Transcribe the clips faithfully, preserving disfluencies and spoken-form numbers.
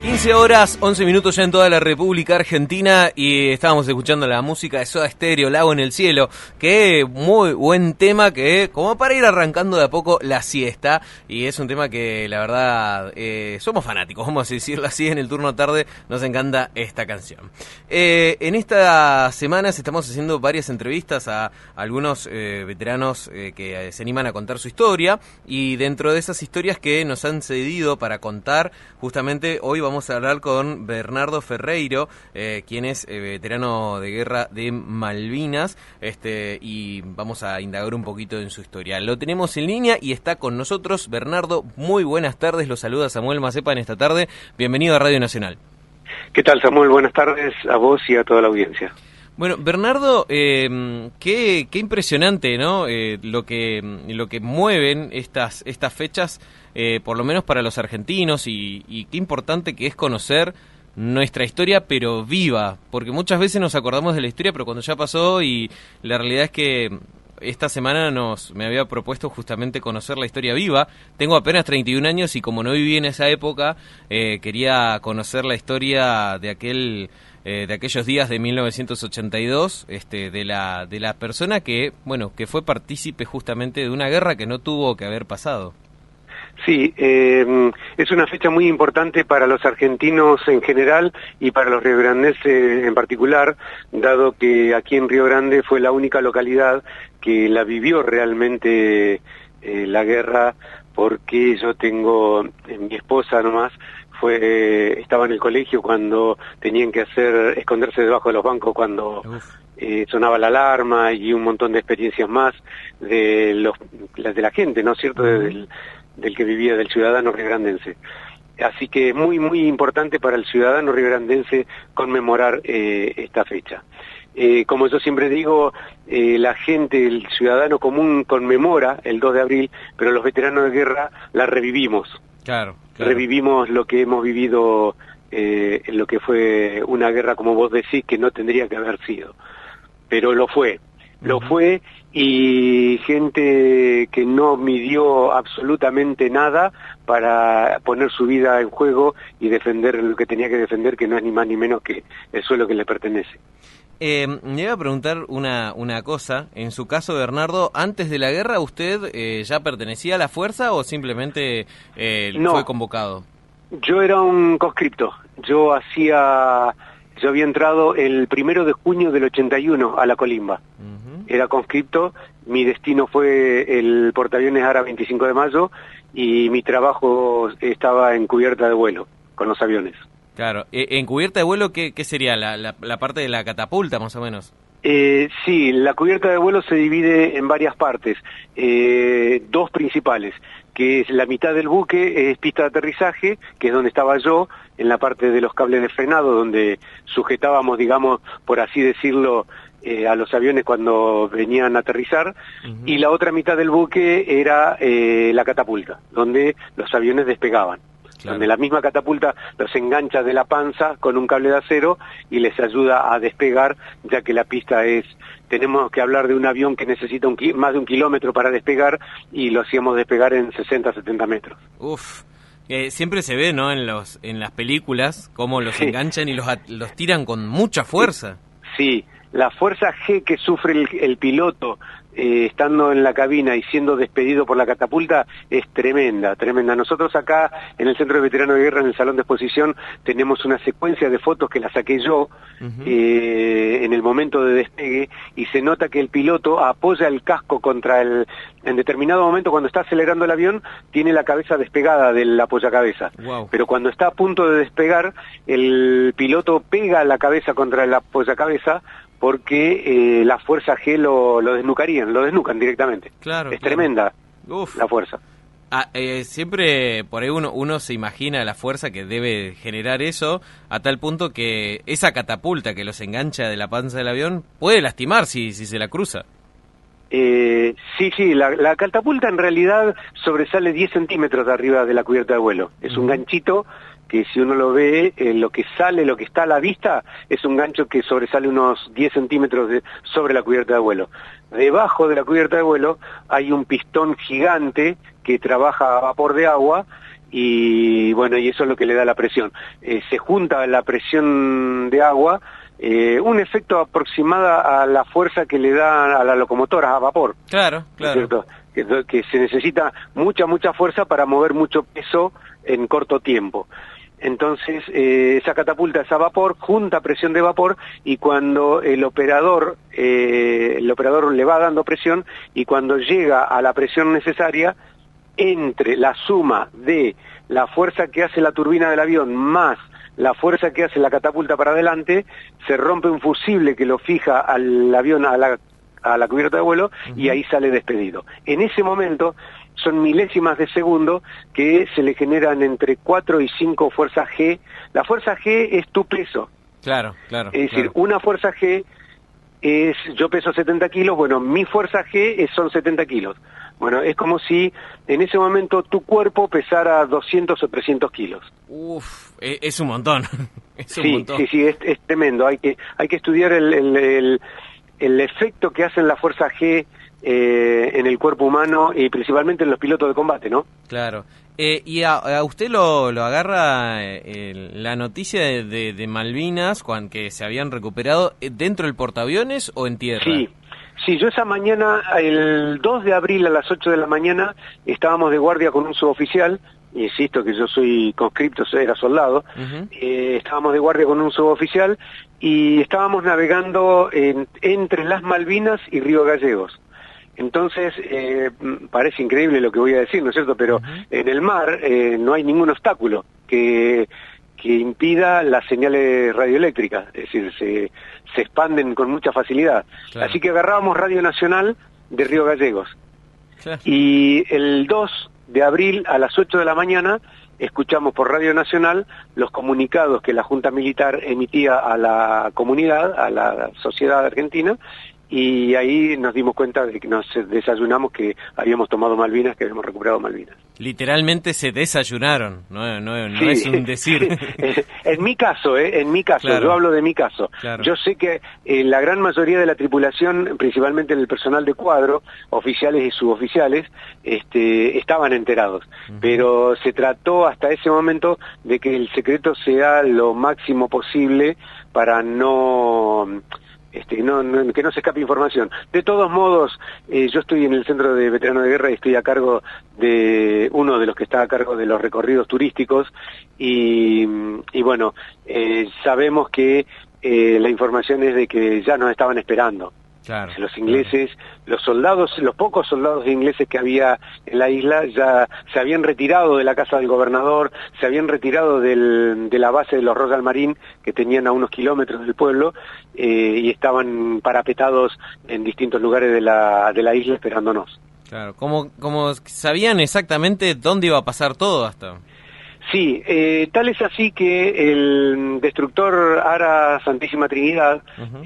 quince horas, once minutos ya en toda la República Argentina y estábamos escuchando la música de Soda Stereo, Lago en el Cielo, que muy buen tema, que como para ir arrancando de a poco la siesta, y es un tema que la verdad eh, somos fanáticos, vamos a decirlo así, en el turno tarde nos encanta esta canción. Eh, en estas semanas estamos haciendo varias entrevistas a algunos eh, veteranos eh, que se animan a contar su historia, y dentro de esas historias que nos han cedido para contar, justamente hoy vamos Vamos a hablar con Bernardo Ferreiro, eh, quien es eh, veterano de guerra de Malvinas, este, y vamos a indagar un poquito en su historia. Lo tenemos en línea y está con nosotros. Bernardo, muy buenas tardes, lo saluda Samuel Macepa en esta tarde. Bienvenido a Radio Nacional. ¿Qué tal, Samuel? Buenas tardes a vos y a toda la audiencia. Bueno, Bernardo, eh, qué, qué impresionante, ¿no? Eh, lo que lo que mueven estas estas fechas, eh, por lo menos para los argentinos, y, y qué importante que es conocer nuestra historia, pero viva, porque muchas veces nos acordamos de la historia, pero cuando ya pasó, y la realidad es que esta semana nos me había propuesto justamente conocer la historia viva. Tengo apenas treinta y un años y como no viví en esa época, eh, quería conocer la historia de aquel eh, de aquellos días de mil novecientos ochenta y dos, este, de la de la persona que, bueno, que fue partícipe justamente de una guerra que no tuvo que haber pasado. Sí, eh, es una fecha muy importante para los argentinos en general y para los riograndenses en particular, dado que aquí en Río Grande fue la única localidad que la vivió realmente eh, la guerra, porque yo tengo, eh, mi esposa nomás, fue eh, estaba en el colegio cuando tenían que hacer esconderse debajo de los bancos cuando eh, sonaba la alarma, y un montón de experiencias más de los las de la gente, ¿no es cierto?, uh-huh. del, del que vivía, del ciudadano riograndense. Así que es muy, muy importante para el ciudadano riograndense conmemorar eh, esta fecha. Eh, como yo siempre digo, eh, la gente, el ciudadano común conmemora el dos de abril, pero los veteranos de guerra la revivimos. Claro, claro. Revivimos lo que hemos vivido, eh, en lo que fue una guerra, como vos decís, que no tendría que haber sido. Pero lo fue, uh-huh. lo fue, y gente que no midió absolutamente nada para poner su vida en juego y defender lo que tenía que defender, que no es ni más ni menos que el suelo que le pertenece. Eh, me iba a preguntar una, una cosa. En su caso, Bernardo, ¿antes de la guerra usted eh, ya pertenecía a la fuerza o simplemente eh, no, fue convocado? Yo era un conscripto. Yo hacía, yo había entrado el primero de junio del ochenta y uno a la Colimba. Uh-huh. Era conscripto. Mi destino fue el portaaviones Ara veinticinco de mayo y mi trabajo estaba en cubierta de vuelo con los aviones. Claro, ¿en cubierta de vuelo qué, qué sería? ¿La, la, la parte de la catapulta, más o menos? Eh, sí, la cubierta de vuelo se divide en varias partes, eh, dos principales, que es la mitad del buque, es pista de aterrizaje, que es donde estaba yo, en la parte de los cables de frenado, donde sujetábamos, digamos, por así decirlo, eh, a los aviones cuando venían a aterrizar, uh-huh. y la otra mitad del buque era eh, la catapulta, donde los aviones despegaban. Claro. Donde la misma catapulta los engancha de la panza con un cable de acero y les ayuda a despegar, ya que la pista es, tenemos que hablar de un avión que necesita un, más de un kilómetro para despegar, y lo hacíamos despegar en sesenta, setenta metros. Uf, eh, siempre se ve, ¿no?, en los en las películas, cómo los sí. enganchan y los, los tiran con mucha fuerza. Sí, la fuerza G que sufre el, el piloto Eh, estando en la cabina y siendo despedido por la catapulta es tremenda, tremenda. Nosotros acá en el Centro de Veteranos de Guerra, en el Salón de Exposición, tenemos una secuencia de fotos que la saqué yo uh-huh. eh, en el momento de despegue, y se nota que el piloto apoya el casco contra el... En determinado momento, cuando está acelerando el avión, tiene la cabeza despegada del apoyacabezas. Wow. Pero cuando está a punto de despegar, el piloto pega la cabeza contra el apoyacabezas, porque eh, la fuerza G lo, lo desnucarían, lo desnucan directamente. Claro, es claro. tremenda Uf. la fuerza. Ah, eh, siempre por ahí uno, uno se imagina la fuerza que debe generar eso, a tal punto que esa catapulta que los engancha de la panza del avión puede lastimar si, si se la cruza. Eh, sí, sí, la, la catapulta en realidad sobresale diez centímetros de arriba de la cubierta de vuelo. Es uh-huh. un ganchito que, si uno lo ve, eh, lo que sale, lo que está a la vista, es un gancho que sobresale unos diez centímetros de, sobre la cubierta de vuelo. Debajo de la cubierta de vuelo hay un pistón gigante que trabaja a vapor de agua y bueno, y eso es lo que le da la presión. Eh, se junta la presión de agua, eh, un efecto aproximado a la fuerza que le da a la locomotora a vapor. Claro, claro. ¿No es cierto? Que, que se necesita mucha, mucha fuerza para mover mucho peso en corto tiempo. Entonces, eh, esa catapulta es a vapor, junta presión de vapor, y cuando el operador, eh, el operador le va dando presión, y cuando llega a la presión necesaria, entre la suma de la fuerza que hace la turbina del avión más la fuerza que hace la catapulta para adelante, se rompe un fusible que lo fija al avión, a la, a la cubierta de vuelo, uh-huh. y ahí sale despedido. En ese momento son milésimas de segundo que se le generan entre cuatro y cinco fuerzas G. La fuerza G es tu peso. Claro, claro. Es decir, claro. una fuerza G es, yo peso setenta kilos, bueno, mi fuerza G es, son setenta kilos. Bueno, es como si en ese momento tu cuerpo pesara doscientos o trescientos kilos. Uf, es un montón. Es un sí, montón. sí, sí, es, es tremendo. Hay que, hay que estudiar el, el, el, el efecto que hacen la fuerza G eh, en el cuerpo humano y principalmente en los pilotos de combate, ¿no? Claro. Eh, ¿Y a, a usted lo, lo agarra eh, la noticia de, de, de Malvinas, cuando que se habían recuperado, dentro del portaaviones o en tierra? Sí. Sí, yo esa mañana, el dos de abril a las ocho de la mañana, estábamos de guardia con un suboficial, insisto que yo soy conscripto, era soldado, uh-huh. eh, estábamos de guardia con un suboficial y estábamos navegando en, entre las Malvinas y Río Gallegos. Entonces, eh, parece increíble lo que voy a decir, ¿no es cierto? Pero uh-huh. en el mar eh, no hay ningún obstáculo que... que impida las señales radioeléctricas, es decir, se, se expanden con mucha facilidad. Claro. Así que agarrábamos Radio Nacional de Río Gallegos. Claro. Y el dos de abril a las ocho de la mañana escuchamos por Radio Nacional los comunicados que la Junta Militar emitía a la comunidad, a la sociedad argentina, y ahí nos dimos cuenta de que nos desayunamos que habíamos tomado Malvinas, que habíamos recuperado Malvinas. Literalmente se desayunaron, no, no, no sí, es un decir. Sí. En mi caso, ¿eh? En mi caso, claro. Yo hablo de mi caso. Claro. Yo sé que eh, la gran mayoría de la tripulación, principalmente el personal de cuadro, oficiales y suboficiales, este, estaban enterados. Uh-huh. Pero se trató hasta ese momento de que el secreto sea lo máximo posible para no... Este, no, no, que no se escape información. De todos modos, eh, yo estoy en el Centro de Veteranos de Guerra y estoy a cargo de uno de los que está a cargo de los recorridos turísticos y, y bueno, eh, sabemos que eh, la información es de que ya nos estaban esperando. Claro, los ingleses, claro. Los soldados, los pocos soldados ingleses que había en la isla ya se habían retirado de la casa del gobernador, se habían retirado del, de la base de los Royal Marine que tenían a unos kilómetros del pueblo eh, y estaban parapetados en distintos lugares de la, de la isla esperándonos. Claro, como, como sabían exactamente dónde iba a pasar todo hasta... Sí, eh, tal es así que el destructor Ara Santísima Trinidad uh-huh.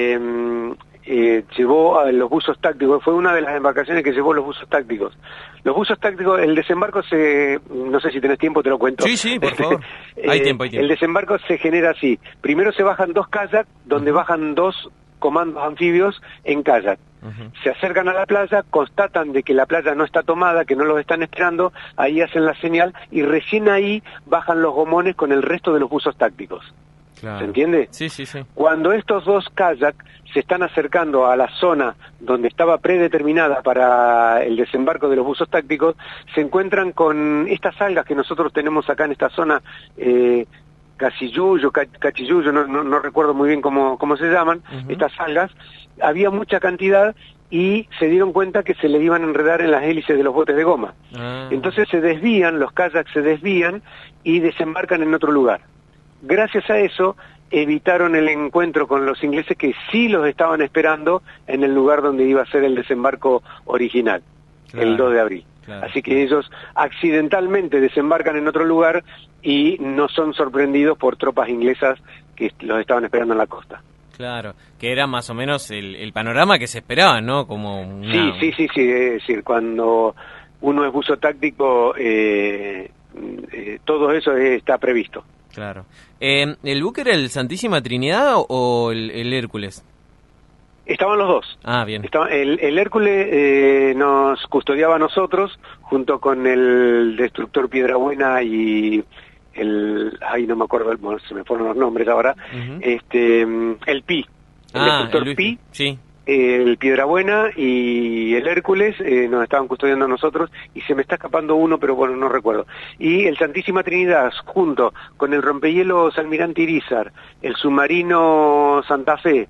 eh, eh, llevó a los buzos tácticos, fue una de las embarcaciones que llevó los buzos tácticos. Los buzos tácticos, el desembarco se, no sé si tenés tiempo, te lo cuento. Sí, sí, por favor. hay eh, tiempo, hay tiempo. El desembarco se genera así. Primero se bajan dos kayaks, donde uh-huh. bajan dos comandos anfibios en kayak. Uh-huh. Se acercan a la playa, constatan de que la playa no está tomada, que no los están esperando, ahí hacen la señal y recién ahí bajan los gomones con el resto de los buzos tácticos. Claro. ¿Se entiende? Sí, sí, sí. Cuando estos dos kayaks se están acercando a la zona donde estaba predeterminada para el desembarco de los buzos tácticos, se encuentran con estas algas que nosotros tenemos acá en esta zona, eh, Cacilluyo, Cachilluyo, no, no, no recuerdo muy bien cómo, cómo se llaman, uh-huh. estas algas, había mucha cantidad y se dieron cuenta que se le iban a enredar en las hélices de los botes de goma. Uh-huh. Entonces se desvían, los kayaks se desvían y desembarcan en otro lugar. Gracias a eso evitaron el encuentro con los ingleses que sí los estaban esperando en el lugar donde iba a ser el desembarco original, claro. El dos de abril. Claro, Así que claro. ellos accidentalmente desembarcan en otro lugar y no son sorprendidos por tropas inglesas que los estaban esperando en la costa. Claro, que era más o menos el, el panorama que se esperaba, ¿no? Como una... Sí, sí, sí, sí, es decir, cuando uno es buzo táctico, eh, eh, todo eso está previsto. Claro. Eh, ¿El buque era el Santísima Trinidad o el, el Hércules? Estaban los dos. Ah, bien. Estaba, el, el Hércules eh, nos custodiaba a nosotros, junto con el destructor Piedrabuena y el... Ay, no me acuerdo, bueno, se me fueron los nombres ahora. Uh-huh. este El Pi. El ah, destructor el Pi. Sí. El Piedrabuena y el Hércules eh, nos estaban custodiando a nosotros, y se me está escapando uno, pero bueno, no recuerdo. Y el Santísima Trinidad, junto con el rompehielos Almirante Irizar, el submarino Santa Fe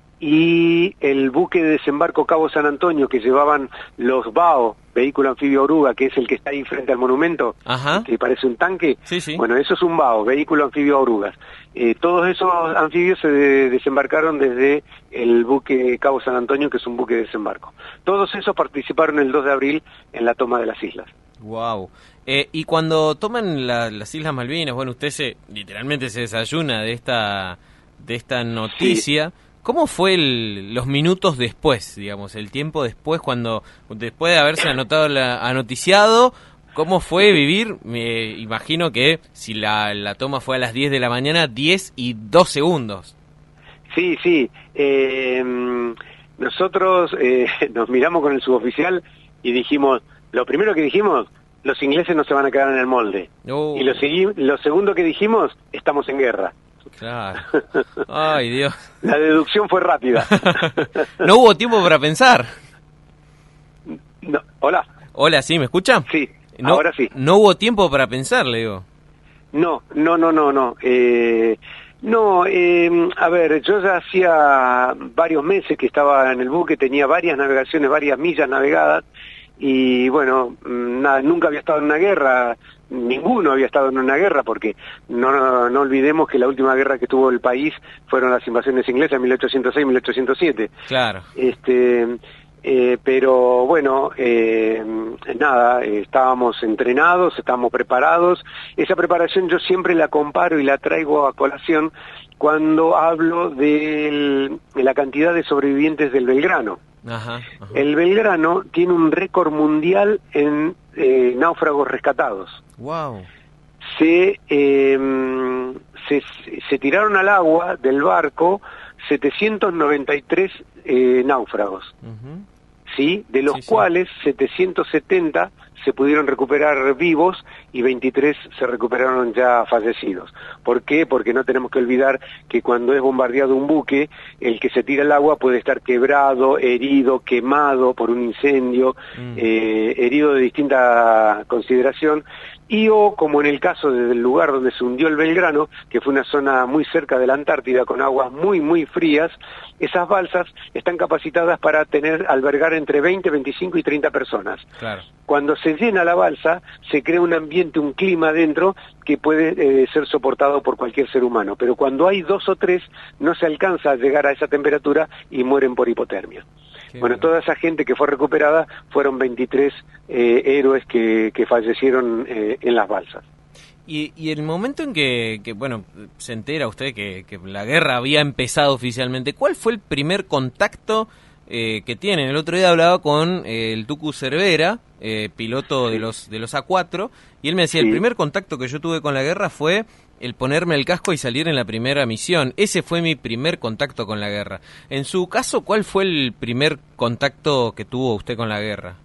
y el buque de desembarco Cabo San Antonio, que llevaban los B A O, vehículo anfibio oruga, que es el que está ahí frente al monumento, Ajá. que parece un tanque. Sí, sí. Bueno, eso es un B A O, vehículo anfibio orugas. Eh, todos esos anfibios se de desembarcaron desde el buque Cabo San Antonio, que es un buque de desembarco. Todos esos participaron el dos de abril en la toma de las islas. Wow. Eh, y cuando toman la, las Islas Malvinas, bueno, usted se literalmente se desayuna de esta de esta noticia. Sí. ¿Cómo fue el, los minutos después, digamos, el tiempo después, cuando después de haberse anotado la, anoticiado, cómo fue vivir? Me imagino que si la, la toma fue a las diez de la mañana, diez y dos segundos. Sí, sí. Eh, nosotros eh, nos miramos con el suboficial y dijimos, lo primero que dijimos, los ingleses no se van a quedar en el molde. Oh. Y lo, segui lo segundo que dijimos, estamos en guerra. Claro. Ay, Dios. La deducción fue rápida. No hubo tiempo para pensar. No, hola. Hola, ¿sí? ¿Me escucha? Sí, no, ahora sí. No hubo tiempo para pensar, le digo. No, no, no, no, no. Eh, no, eh, a ver, yo ya hacía varios meses que estaba en el buque, tenía varias navegaciones, varias millas navegadas, y bueno, nada, nunca había estado en una guerra. Ninguno había estado en una guerra, porque no, no, no olvidemos que la última guerra que tuvo el país fueron las invasiones inglesas en mil ochocientos seis mil ochocientos siete. Claro. Este, eh, pero bueno, eh, nada, eh, estábamos entrenados, estábamos preparados. Esa preparación yo siempre la comparo y la traigo a colación cuando hablo del, de la cantidad de sobrevivientes del Belgrano. Ajá, ajá. El Belgrano tiene un récord mundial en eh, náufragos rescatados. Wow. Se, eh, se, se tiraron al agua del barco setecientos noventa y tres eh, náufragos, uh-huh. ¿sí? De los sí, cuales sí. setecientos setenta se pudieron recuperar vivos y veintitrés se recuperaron ya fallecidos. ¿Por qué? Porque no tenemos que olvidar que cuando es bombardeado un buque, el que se tira al agua puede estar quebrado, herido, quemado por un incendio, mm. eh, herido de distinta consideración, y o como en el caso del lugar donde se hundió el Belgrano, que fue una zona muy cerca de la Antártida con aguas muy muy frías, esas balsas están capacitadas para tener albergar entre veinte, veinticinco y treinta personas. Claro. Cuando se llena la balsa, se crea un ambiente, un clima adentro que puede eh, ser soportado por cualquier ser humano, pero cuando hay dos o tres no se alcanza a llegar a esa temperatura y mueren por hipotermia. Qué bueno, toda esa gente que fue recuperada fueron veintitrés eh, héroes que, que fallecieron eh, en las balsas. Y, y el momento en que, que, bueno, se entera usted que, que la guerra había empezado oficialmente, ¿cuál fue el primer contacto eh, que tienen? El otro día hablaba con eh, el Tucu Cervera, eh, piloto de los de los A cuatro, y él me decía, sí. El primer contacto que yo tuve con la guerra fue el ponerme el casco y salir en la primera misión. Ese fue mi primer contacto con la guerra. En su caso, ¿cuál fue el primer contacto que tuvo usted con la guerra?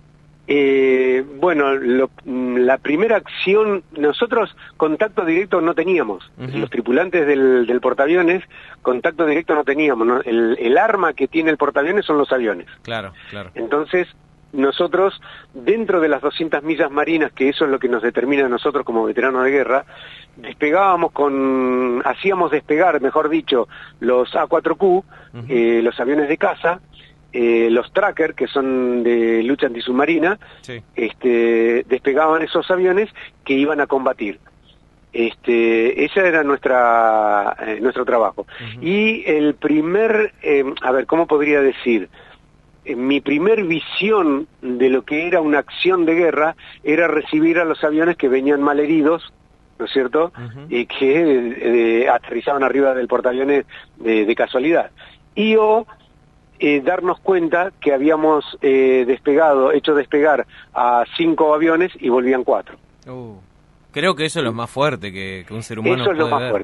Eh, bueno, lo, la primera acción, nosotros contacto directo no teníamos. Uh-huh. Los tripulantes del, del portaaviones, contacto directo no teníamos, ¿no? El, el arma que tiene el portaaviones son los aviones. Claro, claro. Entonces, nosotros, dentro de las doscientas millas marinas, que eso es lo que nos determina a nosotros como veteranos de guerra, despegábamos con, hacíamos despegar, mejor dicho, los A cuatro Q, uh-huh. eh, los aviones de caza, Eh, los tracker, que son de lucha antisubmarina, sí. este, despegaban esos aviones que iban a combatir. Este, ese era nuestra, eh, nuestro trabajo. Uh-huh. Y el primer, eh, a ver, ¿cómo podría decir? Eh, mi primer visión de lo que era una acción de guerra era recibir a los aviones que venían malheridos, ¿no es cierto? Uh-huh. Y que eh, aterrizaban arriba del portaaviones de, de casualidad. Y o Eh, darnos cuenta que habíamos eh, despegado, hecho despegar a cinco aviones y volvían cuatro. Uh, creo que eso es lo más fuerte que, que un ser humano Eso es puede lo más ver. fuerte.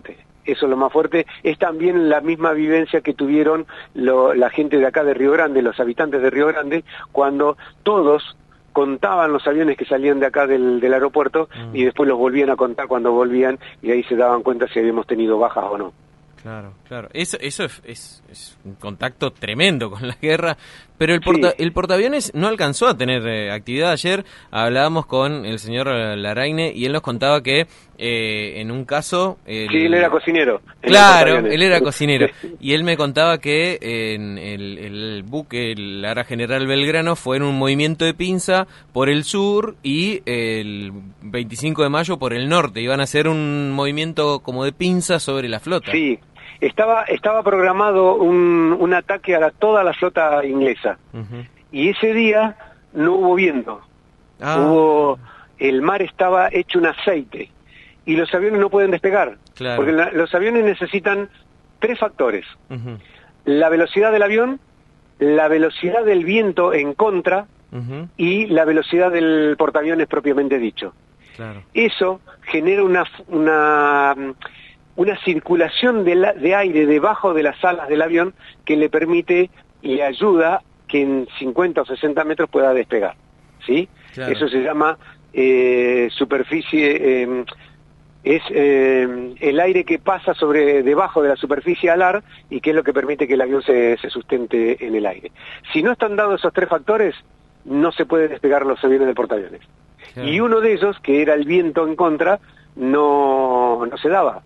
eso es lo más fuerte. Es también la misma vivencia que tuvieron lo, la gente de acá de Río Grande, los habitantes de Río Grande, cuando todos contaban los aviones que salían de acá del, del aeropuerto mm. y después los volvían a contar cuando volvían y ahí se daban cuenta si habíamos tenido bajas o no. Claro, claro. Eso, eso es, es, es un contacto tremendo con la guerra, pero el, porta, sí. el portaaviones no alcanzó a tener eh, actividad. Ayer hablábamos con el señor Larraine y él nos contaba que eh, en un caso... El... Sí, él era cocinero. Claro, él era cocinero. Y él me contaba que en el, el buque, el Ara General Belgrano, fue en un movimiento de pinza por el sur y el veinticinco de mayo por el norte. Iban a hacer un movimiento como de pinza sobre la flota. Sí. Estaba estaba programado un, un ataque a la, toda la flota inglesa. Uh-huh. Y ese día no hubo viento. Ah. Hubo el mar estaba hecho un aceite y los aviones no pueden despegar. Claro. Porque la, los aviones necesitan tres factores. Uh-huh. La velocidad del avión, la velocidad del viento en contra uh-huh. y la velocidad del portaaviones propiamente dicho. Claro. Eso genera una... una una circulación de, la, de aire debajo de las alas del avión que le permite y le ayuda que en cincuenta o sesenta metros pueda despegar, ¿sí? Claro. Eso se llama eh, superficie, eh, es eh, el aire que pasa sobre debajo de la superficie alar y que es lo que permite que el avión se, se sustente en el aire. Si no están dados esos tres factores, no se puede despegar los aviones de portaaviones. Claro. Y uno de ellos, que era el viento en contra, no, no se daba.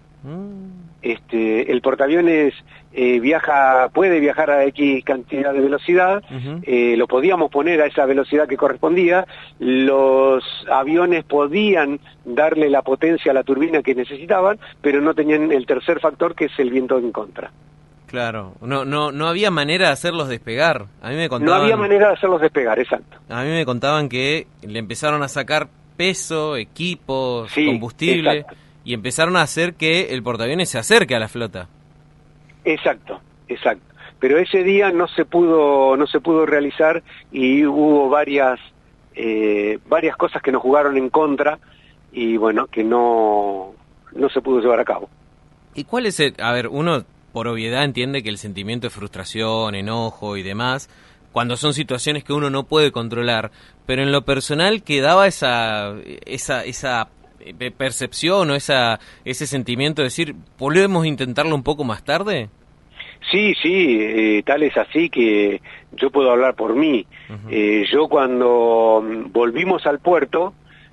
Este, el portaaviones eh, viaja, puede viajar a X cantidad de velocidad, uh-huh. eh, lo podíamos poner a esa velocidad que correspondía, los aviones podían darle la potencia a la turbina que necesitaban, pero no tenían el tercer factor que es el viento en contra. Claro, no no no había manera de hacerlos despegar. A mí me contaban, no había manera de hacerlos despegar, exacto. A mí me contaban que le empezaron a sacar peso, equipos, sí, combustible. Exacto. Y empezaron a hacer que el portaaviones se acerque a la flota. Exacto, exacto. Pero ese día no se pudo, no se pudo realizar y hubo varias, eh, varias cosas que nos jugaron en contra y bueno, que no, no se pudo llevar a cabo. ¿Y cuál es el, a ver, uno por obviedad entiende que el sentimiento de frustración, enojo y demás, cuando son situaciones que uno no puede controlar, pero en lo personal quedaba esa, esa, esa percepción o esa ese sentimiento de decir, ¿podemos intentarlo un poco más tarde? Sí, sí, eh, tal es así que yo puedo hablar por mí. Uh-huh. Eh, yo cuando volvimos al puerto,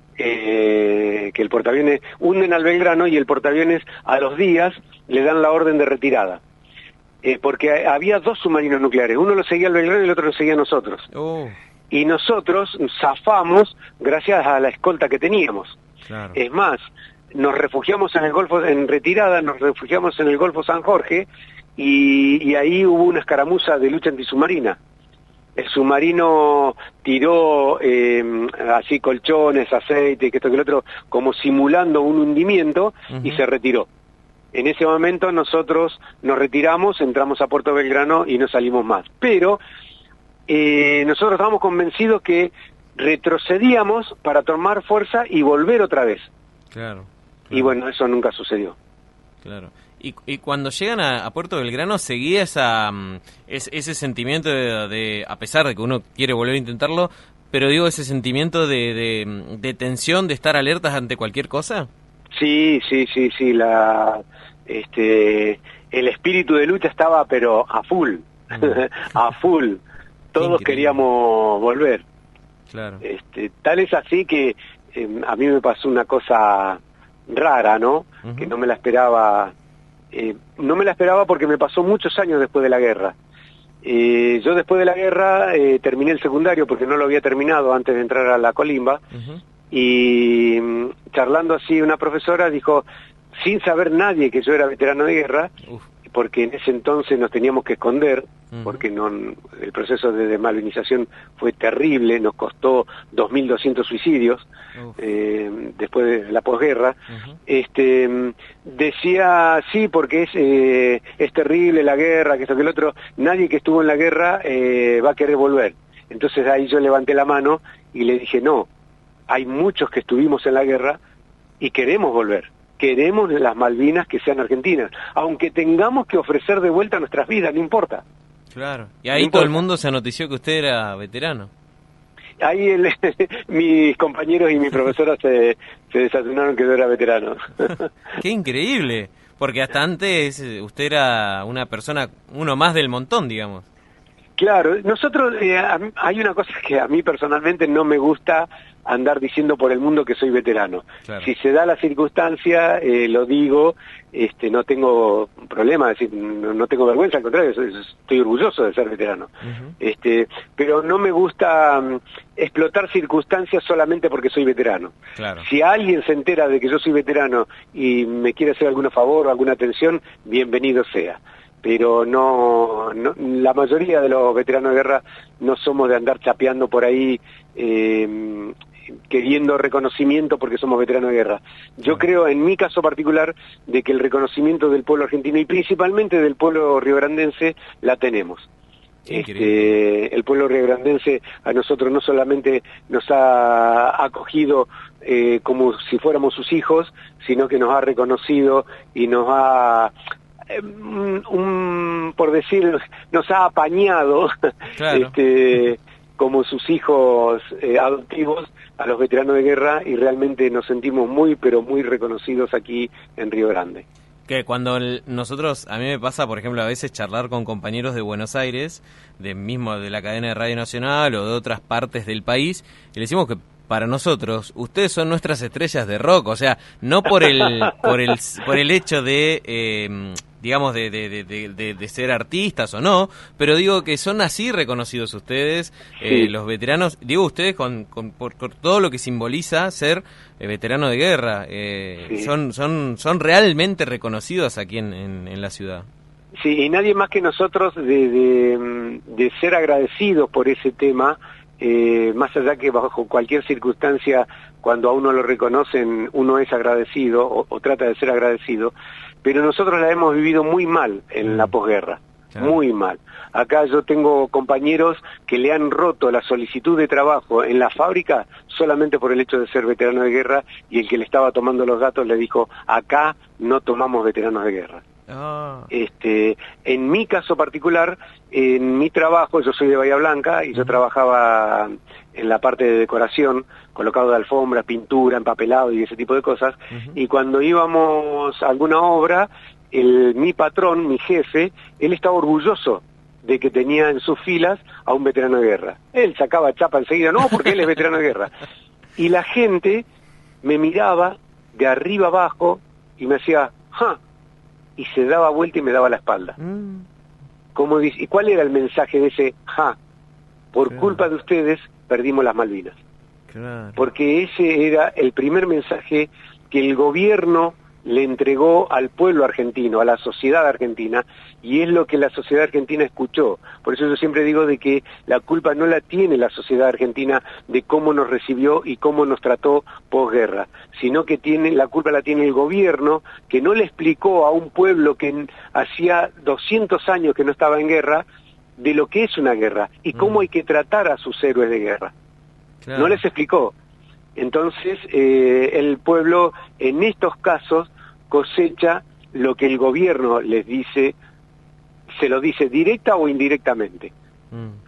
eh, que el portaaviones hunden al Belgrano y el portaaviones a los días le dan la orden de retirada. Eh, porque había dos submarinos nucleares, uno lo seguía al Belgrano y el otro lo seguía a nosotros. Oh. Y nosotros zafamos gracias a la escolta que teníamos. Claro. Es más, nos refugiamos en el Golfo, en retirada, nos refugiamos en el Golfo San Jorge y, y ahí hubo una escaramuza de lucha antisubmarina. El submarino tiró eh, así colchones, aceite, que esto que el otro, como simulando un hundimiento uh-huh. y se retiró. En ese momento nosotros nos retiramos, entramos a Puerto Belgrano y no salimos más. Pero eh, nosotros estábamos convencidos que retrocedíamos para tomar fuerza y volver otra vez. Claro, claro. Y bueno, eso nunca sucedió. Claro. Y, y cuando llegan a, a Puerto Belgrano, ¿seguía esa, es, ese sentimiento de, de, a pesar de que uno quiere volver a intentarlo, pero digo, ese sentimiento de, de, de tensión, de estar alertas ante cualquier cosa? Sí, sí, sí, sí, la, este, el espíritu de lucha estaba pero a full, mm. a full. Todos queríamos volver. Claro. Este, tal es así que eh, a mí me pasó una cosa rara, ¿no? Uh-huh. Que no me la esperaba, eh, no me la esperaba porque me pasó muchos años después de la guerra. Eh, yo después de la guerra eh, terminé el secundario porque no lo había terminado antes de entrar a la Colimba uh-huh. y charlando así una profesora dijo, sin saber nadie que yo era veterano de guerra, Uf. porque en ese entonces nos teníamos que esconder, uh-huh. porque no, el proceso de desmalvinización fue terrible, nos costó dos mil doscientos suicidios eh, después de la posguerra. Uh-huh. Este, decía, sí, porque es, eh, es terrible la guerra, que esto que el otro, nadie que estuvo en la guerra eh, va a querer volver. Entonces ahí yo levanté la mano y le dije, no, hay muchos que estuvimos en la guerra y queremos volver. queremos las Malvinas que sean argentinas, aunque tengamos que ofrecer de vuelta nuestras vidas, no importa. Claro, y ahí no todo importa. El mundo se notició que usted era veterano. Ahí el, mis compañeros y mi profesora se, se desayunaron que yo era veterano. ¡Qué increíble! Porque hasta antes usted era una persona, uno más del montón, digamos. Claro, nosotros, eh, hay una cosa que a mí personalmente no me gusta andar diciendo por el mundo que soy veterano. Claro. Si se da la circunstancia, eh, lo digo, este, no tengo problema, es decir, no, no tengo vergüenza, al contrario, estoy orgulloso de ser veterano. Uh-huh. Este, pero no me gusta um, explotar circunstancias solamente porque soy veterano. Claro. Si alguien se entera de que yo soy veterano y me quiere hacer algún favor o alguna atención, bienvenido sea. Pero no, no, la mayoría de los veteranos de guerra no somos de andar chapeando por ahí eh, queriendo reconocimiento porque somos veteranos de guerra. Yo creo, en mi caso particular, de que el reconocimiento del pueblo argentino y principalmente del pueblo riograndense la tenemos. Este, el pueblo riograndense a nosotros no solamente nos ha acogido eh, como si fuéramos sus hijos, sino que nos ha reconocido y nos ha... Un, un, por decir, nos ha apañado claro. este, como sus hijos eh, adoptivos a los veteranos de guerra y realmente nos sentimos muy, pero muy reconocidos aquí en Río Grande. Que cuando el, nosotros, a mí me pasa, por ejemplo, a veces charlar con compañeros de Buenos Aires, de mismo de la cadena de Radio Nacional o de otras partes del país, y le decimos que para nosotros, ustedes son nuestras estrellas de rock, o sea, no por el por el por el hecho de eh, digamos de, de, de, de, de ser artistas o no, pero digo que son así reconocidos ustedes, eh, sí. los veteranos, digo ustedes con, con por, por todo lo que simboliza ser eh, veterano de guerra, eh, sí. son son son realmente reconocidos aquí en, en, en la ciudad. Sí, y nadie más que nosotros de, de, de ser agradecidos por ese tema. Eh, más allá que bajo cualquier circunstancia, cuando a uno lo reconocen, uno es agradecido o, o trata de ser agradecido, pero nosotros la hemos vivido muy mal en la posguerra, claro. muy mal. Acá yo tengo compañeros que le han roto la solicitud de trabajo en la fábrica solamente por el hecho de ser veterano de guerra, y el que le estaba tomando los datos le dijo, acá no tomamos veteranos de guerra. Oh. Este, en mi caso particular, en mi trabajo, yo soy de Bahía Blanca y yo uh-huh. trabajaba en la parte de decoración, colocado de alfombra, pintura, empapelado y ese tipo de cosas, uh-huh. y cuando íbamos a alguna obra, el, mi patrón, mi jefe, él estaba orgulloso de que tenía en sus filas a un veterano de guerra. Él sacaba chapa enseguida, no, porque él es veterano de guerra. Y la gente me miraba de arriba abajo y me hacía, ¡ja! Y se daba vuelta y me daba la espalda. Mm. Como dice, ¿y cuál era el mensaje de ese ja? Por claro. culpa de ustedes perdimos las Malvinas. Claro. Porque ese era el primer mensaje que el gobierno le entregó al pueblo argentino, a la sociedad argentina, y es lo que la sociedad argentina escuchó. Por eso yo siempre digo de que la culpa no la tiene la sociedad argentina de cómo nos recibió y cómo nos trató posguerra, sino que tiene, la culpa la tiene el gobierno, que no le explicó a un pueblo que hacía doscientos años que no estaba en guerra, de lo que es una guerra y cómo mm. hay que tratar a sus héroes de guerra. Claro. No les explicó. Entonces, eh, el pueblo en estos casos cosecha lo que el gobierno les dice, se lo dice directa o indirectamente. Mm.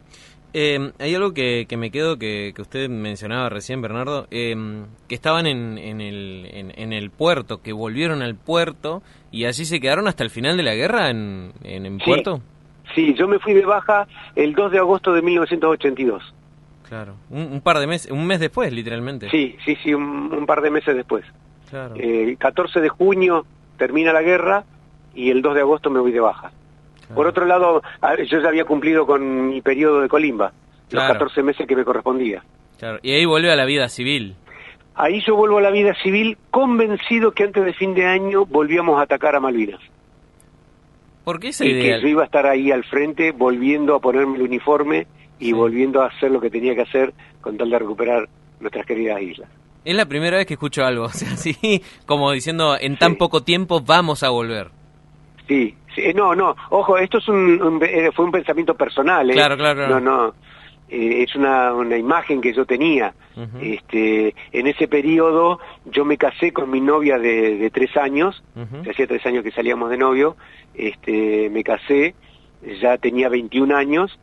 Eh, hay algo que, que me quedo que, que usted mencionaba recién, Bernardo, eh, que estaban en, en, el, en, en el puerto, que volvieron al puerto y allí se quedaron hasta el final de la guerra en, en, en sí, puerto. Sí, yo me fui de baja el dos de agosto de mil novecientos ochenta y dos. Claro, un, un par de meses, un mes después, literalmente. Sí, sí, sí, un, un par de meses después. Claro. Eh, el catorce de junio termina la guerra y el dos de agosto me voy de baja. Claro. Por otro lado, yo ya había cumplido con mi periodo de colimba, claro. los catorce meses que me correspondía. Claro. Y ahí vuelve a la vida civil. Ahí yo vuelvo a la vida civil convencido que antes de fin de año volvíamos a atacar a Malvinas. ¿Por qué esa y idea? Que yo iba a estar ahí al frente volviendo a ponerme el uniforme y sí. volviendo a hacer lo que tenía que hacer con tal de recuperar nuestras queridas islas. Es la primera vez que escucho algo, o sea, así como diciendo, en tan sí. poco tiempo vamos a volver. Sí, sí, no, no, ojo, esto es un, un fue un pensamiento personal, ¿eh? Claro, claro, claro. No, no, eh, es una, una imagen que yo tenía. Uh-huh. Este, en ese periodo yo me casé con mi novia de, de tres años, uh-huh. hacía tres años que salíamos de novio, este, me casé, ya tenía veintiún años,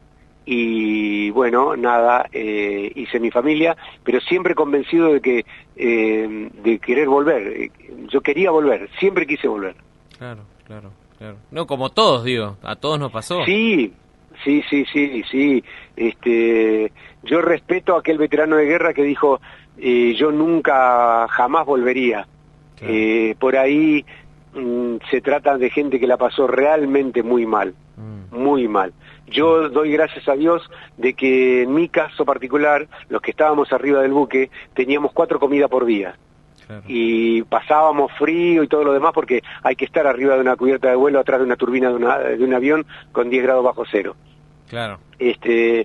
y bueno, nada, eh, hice mi familia, pero siempre convencido de que eh, de querer volver. Yo quería volver, siempre quise volver. Claro, claro, claro. No, como todos, digo, a todos nos pasó. Sí, sí, sí, sí, sí. Este, yo respeto a aquel veterano de guerra que dijo, eh, yo nunca, jamás volvería. Claro. Eh, por ahí mm, se trata de gente que la pasó realmente muy mal, mm. muy mal. Yo doy gracias a Dios de que en mi caso particular, los que estábamos arriba del buque, teníamos cuatro comidas por día. Claro. Y pasábamos frío y todo lo demás porque hay que estar arriba de una cubierta de vuelo, atrás de una turbina de, una, de un avión con diez grados bajo cero. Claro. Este,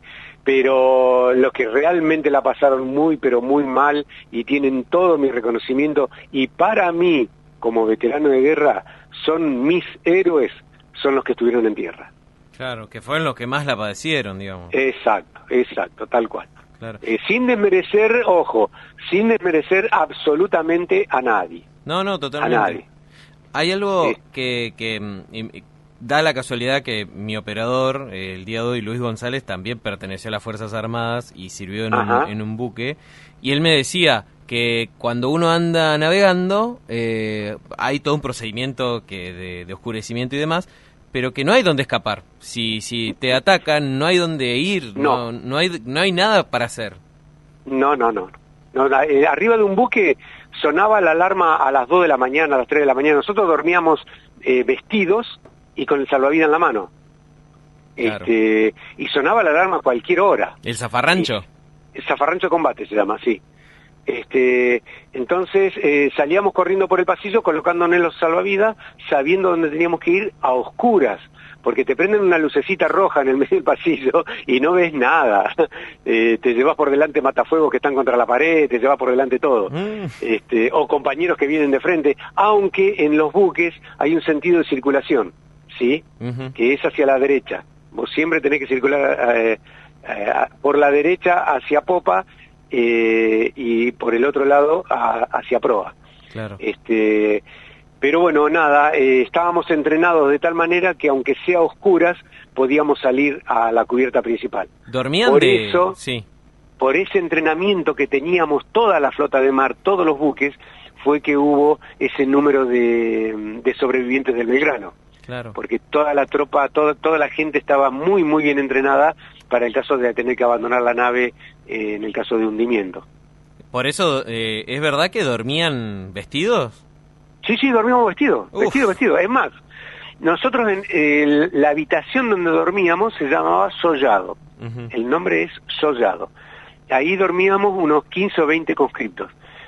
pero los que realmente la pasaron muy, pero muy mal y tienen todo mi reconocimiento, y para mí, como veterano de guerra, son mis héroes, son los que estuvieron en tierra. Claro, que fueron los que más la padecieron, digamos. Exacto, exacto, tal cual. Claro. Eh, sin desmerecer, ojo, sin desmerecer absolutamente a nadie. No, no, totalmente. A nadie. Hay algo eh. que, que mm, da la casualidad que mi operador, eh, el día de hoy, Luis González, también perteneció a las Fuerzas Armadas y sirvió en, un, en un buque. Y él me decía que cuando uno anda navegando, eh, hay todo un procedimiento que de, de oscurecimiento y demás, pero que no hay donde escapar. Si si te atacan, no hay donde ir, no, no, no hay no hay nada para hacer. No, no, no. no la, eh, arriba de un buque sonaba la alarma a las dos de la mañana, a las tres de la mañana. Nosotros dormíamos eh, vestidos y con el salvavidas en la mano. Claro. Este, y sonaba la alarma a cualquier hora. ¿El zafarrancho? El, el zafarrancho de combate se llama, sí. Este, entonces eh, salíamos corriendo por el pasillo colocándonos los salvavidas, sabiendo dónde teníamos que ir a oscuras, porque te prenden una lucecita roja en el medio del pasillo y no ves nada. Eh, te llevas por delante matafuegos que están contra la pared, te llevas por delante todo. Mm. Este, o compañeros que vienen de frente, aunque en los buques hay un sentido de circulación, ¿sí? Uh-huh. Que es hacia la derecha. Vos siempre tenés que circular eh, eh, por la derecha hacia popa, Eh, y por el otro lado a, hacia proa. Claro. Este, pero bueno, nada, eh, estábamos entrenados de tal manera que aunque sea oscuras, podíamos salir a la cubierta principal. ¿Dormían por de...? eso, sí. Por ese entrenamiento que teníamos toda la flota de mar, todos los buques, fue que hubo ese número de, de sobrevivientes del Belgrano. Claro. Porque toda la tropa, toda, toda la gente estaba muy, muy bien entrenada para el caso de tener que abandonar la nave eh, en el caso de hundimiento. Por eso, eh, ¿es verdad que dormían vestidos? Sí, sí, dormíamos vestidos, vestidos, vestidos. Es más, nosotros en eh, la habitación donde dormíamos se llamaba Sollado. Uh-huh. El nombre es Sollado. Ahí dormíamos unos quince o veinte conscriptos.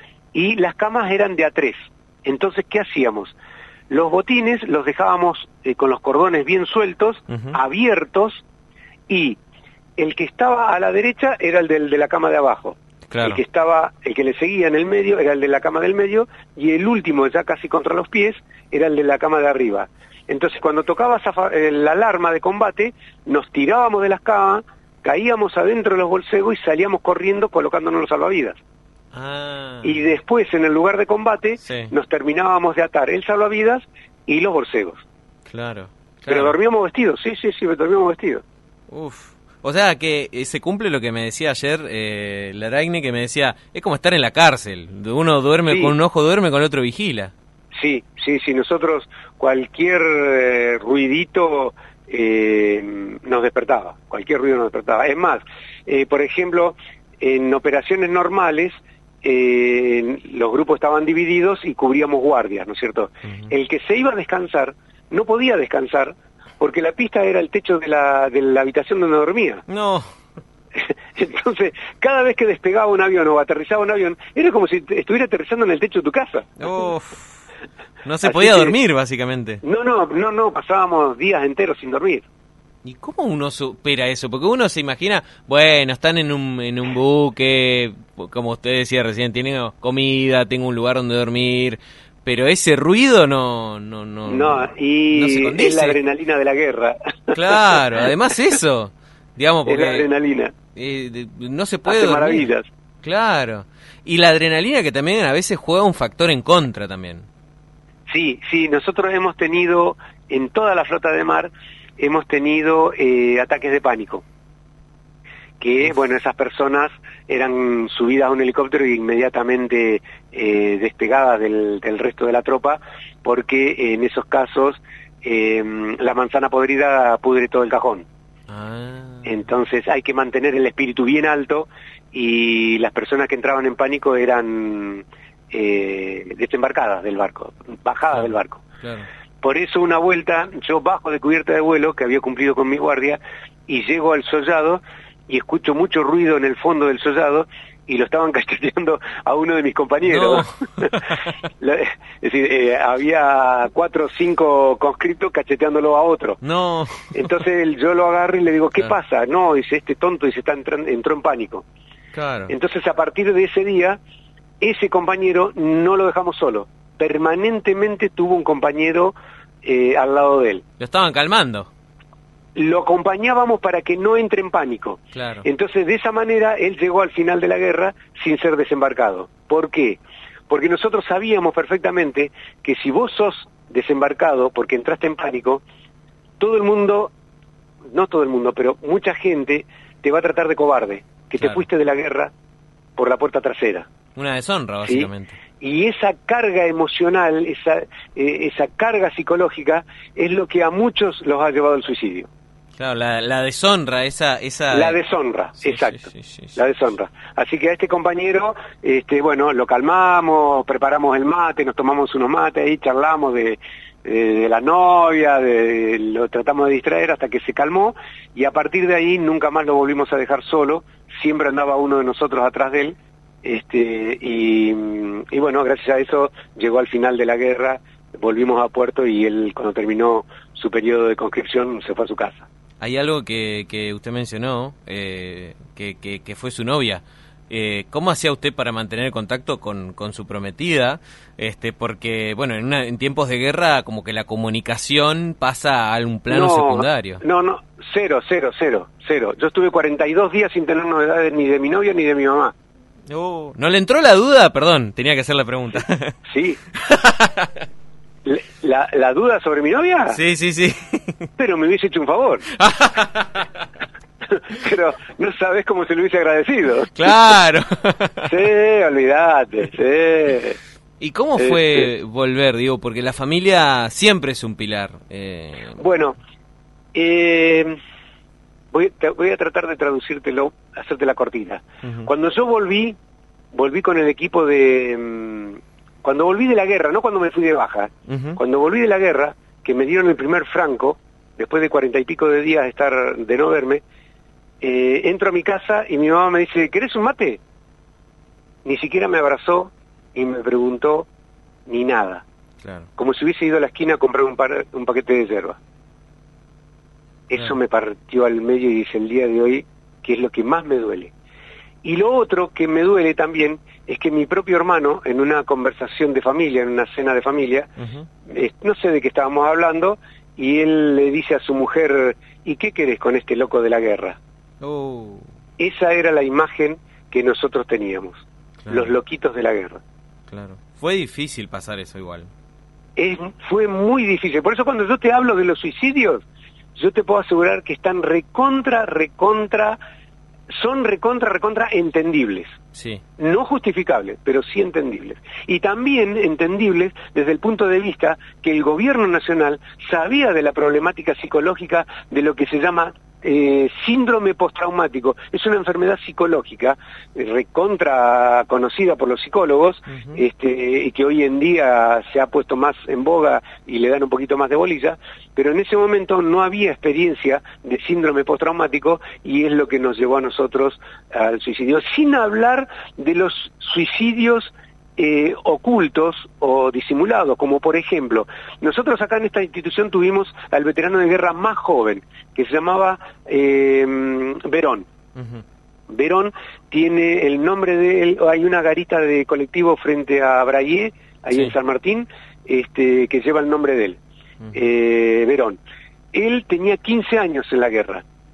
Y las camas eran de a tres. Entonces, ¿qué hacíamos? Los botines los dejábamos eh, con los cordones bien sueltos, uh-huh. abiertos, y el que estaba a la derecha era el del de la cama de abajo. Claro. El que estaba, el que le seguía en el medio era el de la cama del medio, y el último, ya casi contra los pies, era el de la cama de arriba. Entonces, cuando tocaba la alarma de combate, nos tirábamos de las camas, caíamos adentro de los bolsegos y salíamos corriendo colocándonos los salvavidas. Ah. Y después, en el lugar de combate, sí. nos terminábamos de atar el salvavidas y los bolsegos. Claro, claro. Pero dormíamos vestidos, sí, sí, sí, dormíamos vestidos. Uf. O sea, que eh, se cumple lo que me decía ayer eh, Laragne, que me decía, es como estar en la cárcel. Uno duerme sí. con un ojo, duerme con el otro vigila. Sí, sí, sí, nosotros cualquier eh, ruidito eh, nos despertaba, cualquier ruido nos despertaba. Es más, eh, por ejemplo, en operaciones normales, eh, los grupos estaban divididos y cubríamos guardias, ¿no es cierto? Uh-huh. El que se iba a descansar no podía descansar porque la pista era el techo de la, de la habitación donde dormía. No. Entonces, cada vez que despegaba un avión o aterrizaba un avión, era como si estuviera aterrizando en el techo de tu casa. Uf. No se podía que, dormir, básicamente. No, no, no, no, pasábamos días enteros sin dormir. ¿Y cómo uno supera eso? Porque uno se imagina, bueno, están en un en un buque, como usted decía recién, tienen comida, tengo un lugar donde dormir, pero ese ruido no no no no y no se condice. Es la adrenalina de la guerra. Claro, además eso. Digamos, porque... Es la adrenalina. Eh, de, no se puede Hace dormir. maravillas. Claro. Y la adrenalina que también a veces juega un factor en contra también. Sí, sí, nosotros hemos tenido, en toda la flota de mar, hemos tenido eh, ataques de pánico. Que, Uf. bueno, esas personas eran subidas a un helicóptero e inmediatamente eh, despegadas del, del resto de la tropa, porque eh, en esos casos eh, la manzana podrida pudre todo el cajón. Ah. Entonces hay que mantener el espíritu bien alto, y las personas que entraban en pánico eran eh, desembarcadas del barco, bajadas claro, del barco. Claro. Por eso una vuelta yo bajo de cubierta de vuelo, que había cumplido con mi guardia, y llego al sollado y escucho mucho ruido en el fondo del sollado, y lo estaban cacheteando a uno de mis compañeros. No. Es decir, eh, había cuatro o cinco conscriptos cacheteándolo a otro. No. Entonces yo lo agarro y le digo, ¿qué claro. pasa? No, dice, este tonto, dice, está entrando, entró en pánico. Claro. Entonces a partir de ese día, ese compañero no lo dejamos solo. Permanentemente tuvo un compañero eh, al lado de él. Lo estaban calmando. Lo acompañábamos para que no entre en pánico. Claro. Entonces, de esa manera, él llegó al final de la guerra sin ser desembarcado. ¿Por qué? Porque nosotros sabíamos perfectamente que si vos sos desembarcado porque entraste en pánico, todo el mundo, no todo el mundo, pero mucha gente te va a tratar de cobarde, que claro. te fuiste de la guerra por la puerta trasera. Una deshonra, básicamente. ¿Sí? Y esa carga emocional, esa, eh, esa carga psicológica, es lo que a muchos los ha llevado al suicidio. Claro, la, la deshonra, esa, esa... La deshonra, sí, exacto, sí, sí, sí, la deshonra. Así que a este compañero, este, bueno, lo calmamos, preparamos el mate, nos tomamos unos mates ahí, charlamos de, de, de la novia, de, lo tratamos de distraer hasta que se calmó, y a partir de ahí nunca más lo volvimos a dejar solo, siempre andaba uno de nosotros atrás de él, este, y, y bueno, gracias a eso llegó al final de la guerra, volvimos a puerto y él, cuando terminó su periodo de conscripción, se fue a su casa. Hay algo que, que usted mencionó, eh, que, que, que fue su novia. Eh, ¿Cómo hacía usted para mantener contacto con, con su prometida? Este, porque, bueno, en, una, en tiempos de guerra, como que la comunicación pasa a un plano no, secundario. No, no, cero, cero, cero, cero. Yo estuve cuarenta y dos días sin tener novedades ni de mi novia ni de mi mamá. Oh, ¿no le entró la duda? Perdón, tenía que hacer la pregunta. Sí. ¿La, ¿La duda sobre mi novia? Sí, sí, sí. Pero me hubiese hecho un favor. Pero no sabes cómo se lo hubiese agradecido. Claro. Sí, olvídate, sí. ¿Y cómo fue este... volver, digo? Porque la familia siempre es un pilar. Eh... Bueno, eh, voy, te, voy a tratar de traducírtelo, hacerte la cortita. Uh-huh. Cuando yo volví, volví con el equipo de... Um, Cuando volví de la guerra, no cuando me fui de baja, uh-huh. cuando volví de la guerra, que me dieron el primer franco, después de cuarenta y pico de días de estar de no verme, eh, entro a mi casa y mi mamá me dice, ¿querés un mate? Ni siquiera me abrazó y me preguntó ni nada. Claro. Como si hubiese ido a la esquina a comprar un, par, un paquete de yerba. Eso claro. me partió al medio y dice el día de hoy que es lo que más me duele. Y lo otro que me duele también es que mi propio hermano, en una conversación de familia, en una cena de familia, uh-huh. eh, no sé de qué estábamos hablando, y él le dice a su mujer, ¿y qué querés con este loco de la guerra? Oh. Esa era la imagen que nosotros teníamos, claro. los loquitos de la guerra. Claro. Fue difícil pasar eso igual. Es, fue muy difícil. Por eso cuando yo te hablo de los suicidios, yo te puedo asegurar que están recontra, recontra... son recontra, recontra entendibles. Sí. No justificables, pero sí entendibles. Y también entendibles desde el punto de vista que el gobierno nacional sabía de la problemática psicológica de lo que se llama eh, síndrome postraumático. Es una enfermedad psicológica eh, recontra conocida por los psicólogos, uh-huh. este, y que hoy en día se ha puesto más en boga y le dan un poquito más de bolilla, pero en ese momento no había experiencia de síndrome postraumático y es lo que nos llevó a nosotros al suicidio, sin hablar de los suicidios Eh, ocultos o disimulados, como por ejemplo, nosotros acá en esta institución tuvimos al veterano de guerra más joven, que se llamaba eh, Verón. Uh-huh. Verón tiene el nombre de él, hay una garita de colectivo frente a Brayé, ahí sí. en San Martín, este, que lleva el nombre de él, uh-huh. eh, Verón. Él tenía quince años en la guerra.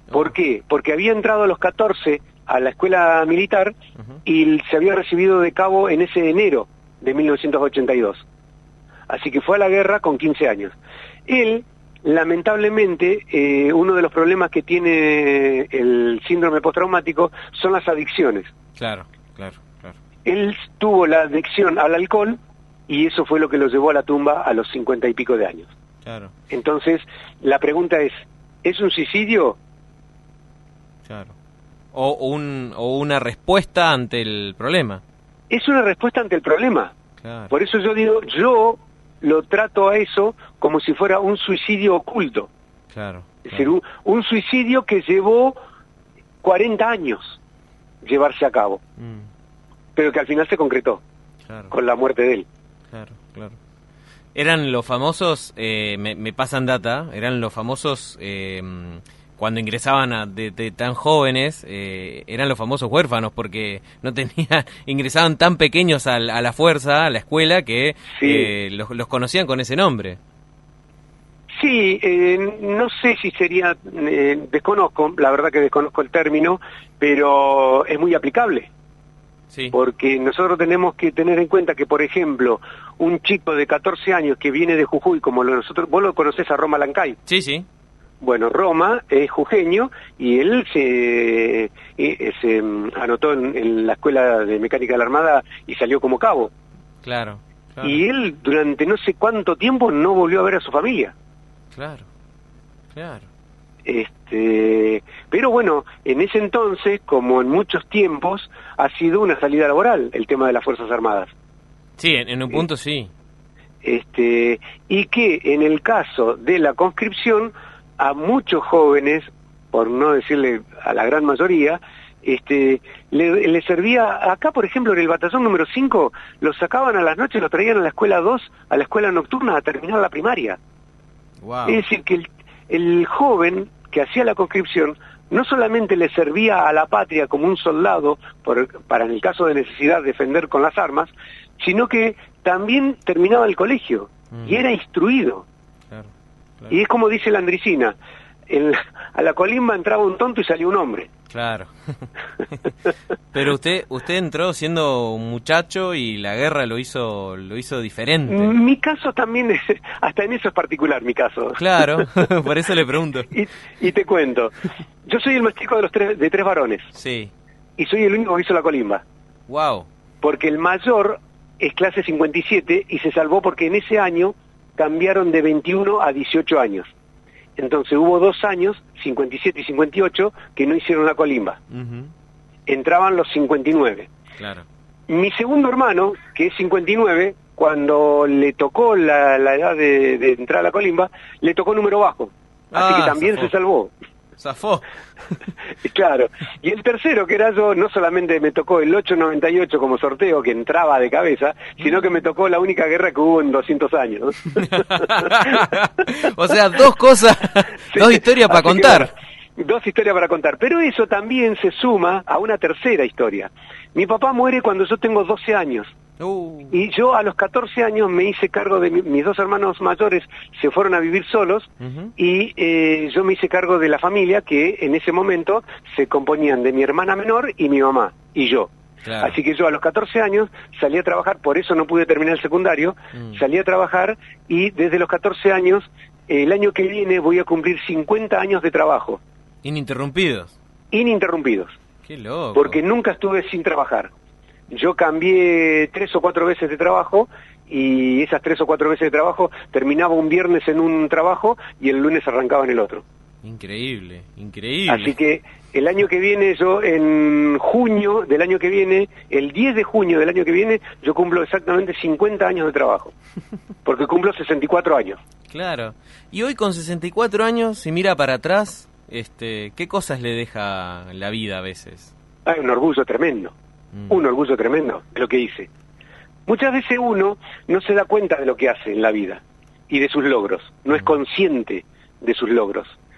¿Por qué? Porque había entrado a los catorce a la escuela militar uh-huh. y se había recibido de cabo en ese enero de mil novecientos ochenta y dos. Así que fue a la guerra con quince años. Él, lamentablemente, eh, uno de los problemas que tiene el síndrome postraumático son las adicciones. Claro, claro, claro. Él tuvo la adicción al alcohol y eso fue lo que lo llevó a la tumba a los cincuenta y pico de años. Claro. Entonces, la pregunta es, ¿es un suicidio? Claro. O, un, o una respuesta ante el problema. Es una respuesta ante el problema. Claro. Por eso yo digo, yo lo trato a eso como si fuera un suicidio oculto. Claro. Es claro. decir, un, un suicidio que llevó cuarenta años llevarse a cabo, mm. pero que al final se concretó claro. con la muerte de él. Claro, claro. Eran los famosos, eh, me, me pasan data, eran los famosos, eh, cuando ingresaban a, de, de tan jóvenes, eh, eran los famosos huérfanos, porque no tenían, ingresaban tan pequeños a, a la fuerza, a la escuela, que sí. eh, los, los conocían con ese nombre. Sí, eh, no sé si sería, eh, desconozco, la verdad que desconozco el término, pero es muy aplicable. Sí. Porque nosotros tenemos que tener en cuenta que, por ejemplo, un chico de catorce años que viene de Jujuy, como lo nosotros, vos lo conocés a Roma Lancay. Sí, sí. Bueno, Roma es jujeño y él se, eh, se anotó en, en la Escuela de Mecánica de la Armada y salió como cabo. Claro, claro. Y él durante no sé cuánto tiempo no volvió a ver a su familia. Claro, claro. Este, pero bueno, en ese entonces, como en muchos tiempos, ha sido una salida laboral el tema de las Fuerzas Armadas. Sí, en, en un punto eh, sí. Este, y que en el caso de la conscripción, a muchos jóvenes, por no decirle a la gran mayoría, este, le, le servía, acá por ejemplo en el batallón número cinco, los sacaban a las noches, los traían a la escuela dos, a la escuela nocturna a terminar la primaria. Wow. Es decir, que el, el joven que hacía la conscripción no solamente le servía a la patria como un soldado por, para en el caso de necesidad defender con las armas, sino que también terminaba el colegio mm. y era instruido. Claro, claro. Y es como dice la Andricina, en la, a la colimba entraba un tonto y salió un hombre. Claro. Pero usted usted entró siendo un muchacho y la guerra lo hizo lo hizo diferente. Mi caso también, es, hasta en eso es particular mi caso. Claro, por eso le pregunto. Y, y te cuento, yo soy el más chico de los tres, de tres varones. Sí. Y soy el único que hizo la colimba. Wow. Porque el mayor es clase cincuenta y siete y se salvó porque en ese año cambiaron de veintiuno a dieciocho años. Entonces hubo dos años, cincuenta y siete y cincuenta y ocho, que no hicieron la colimba. Uh-huh. Entraban los cincuenta y nueve. Claro. Mi segundo hermano, que es cincuenta y nueve, cuando le tocó la, la edad de, de entrar a la colimba, le tocó número bajo. Así ah, que también zafó. se salvó. Zafó. Claro. Y el tercero, que era yo, no solamente me tocó el ocho noventa y ocho como sorteo, que entraba de cabeza, sino que me tocó la única guerra que hubo en doscientos años. O sea, dos cosas, sí, dos historias para contar. Que, bueno, dos historias para contar. Pero eso también se suma a una tercera historia. Mi papá muere cuando yo tengo doce años. Uh. Y yo a los catorce años me hice cargo de mi, mis dos hermanos mayores, se fueron a vivir solos, uh-huh. y eh, yo me hice cargo de la familia que en ese momento se componían de mi hermana menor y mi mamá y yo. Claro. Así que yo a los catorce años salí a trabajar, por eso no pude terminar el secundario, uh-huh. salí a trabajar y desde los catorce años, eh, el año que viene voy a cumplir cincuenta años de trabajo. ¿Ininterrumpidos? Ininterrumpidos. Qué loco. Porque nunca estuve sin trabajar. Yo cambié tres o cuatro veces de trabajo y esas tres o cuatro veces de trabajo terminaba un viernes en un trabajo y el lunes arrancaba en el otro. Increíble, increíble. Así que el año que viene yo, en junio del año que viene, el diez de junio del año que viene, yo cumplo exactamente cincuenta años de trabajo. Porque cumplo sesenta y cuatro años. Claro. Y hoy con sesenta y cuatro años, si mira para atrás, este, ¿qué cosas le deja la vida a veces? Hay un orgullo tremendo. Un orgullo tremendo de lo que hice. Muchas veces uno no se da cuenta de lo que hace en la vida y de sus logros, no es consciente de sus logros.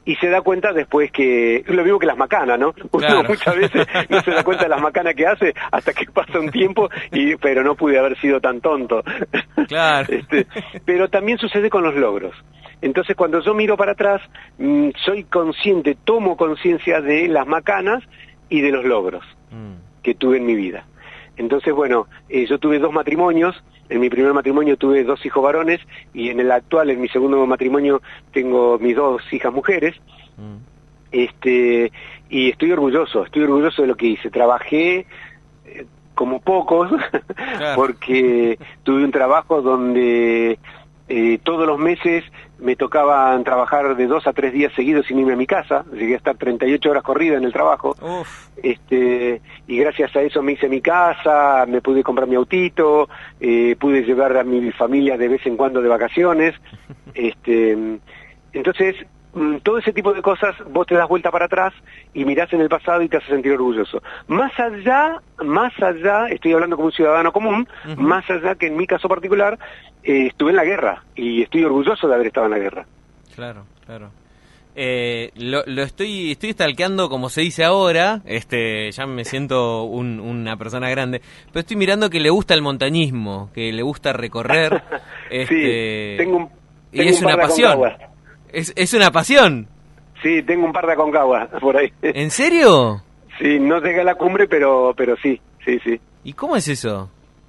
y se da cuenta después que, lo mismo que las macanas, ¿no? Claro. Uno muchas veces no se da cuenta de las macanas que hace hasta que pasa un tiempo, y pero no pude haber sido tan tonto. Claro. Este, pero también sucede con los logros. Entonces, cuando yo miro para atrás, mmm, soy consciente, tomo conciencia de las macanas y de los logros mm. que tuve en mi vida. Entonces, bueno, eh, yo tuve dos matrimonios. En mi primer matrimonio tuve dos hijos varones, y en el actual, en mi segundo matrimonio, tengo mis dos hijas mujeres. Mm. Este, y estoy orgulloso, estoy orgulloso de lo que hice. Trabajé eh, como pocos, claro. porque tuve un trabajo donde eh, todos los meses me tocaban trabajar de dos a tres días seguidos sin irme a mi casa. Llegué a estar treinta y ocho horas corridas en el trabajo. Uf. Este, y gracias a eso me hice mi casa, me pude comprar mi autito, eh, pude llevar a mi familia de vez en cuando de vacaciones. Este, entonces, todo ese tipo de cosas, vos te das vuelta para atrás y mirás en el pasado y te hace sentir orgulloso. Más allá, más allá, estoy hablando como un ciudadano común, uh-huh. más allá que en mi caso particular, eh, estuve en la guerra, y estoy orgulloso de haber estado en la guerra. Claro, claro. Eh, lo, lo estoy estoy stalkeando, como se dice ahora, este ya me siento un, una persona grande, pero estoy mirando que le gusta el montañismo, que le gusta recorrer. este, sí, tengo un, tengo y es un una pasión. Es, es una pasión. Sí, tengo un par de Aconcagua por ahí. ¿En serio? Sí, no llegué a la cumbre, pero pero sí, sí, sí. ¿Y cómo es eso?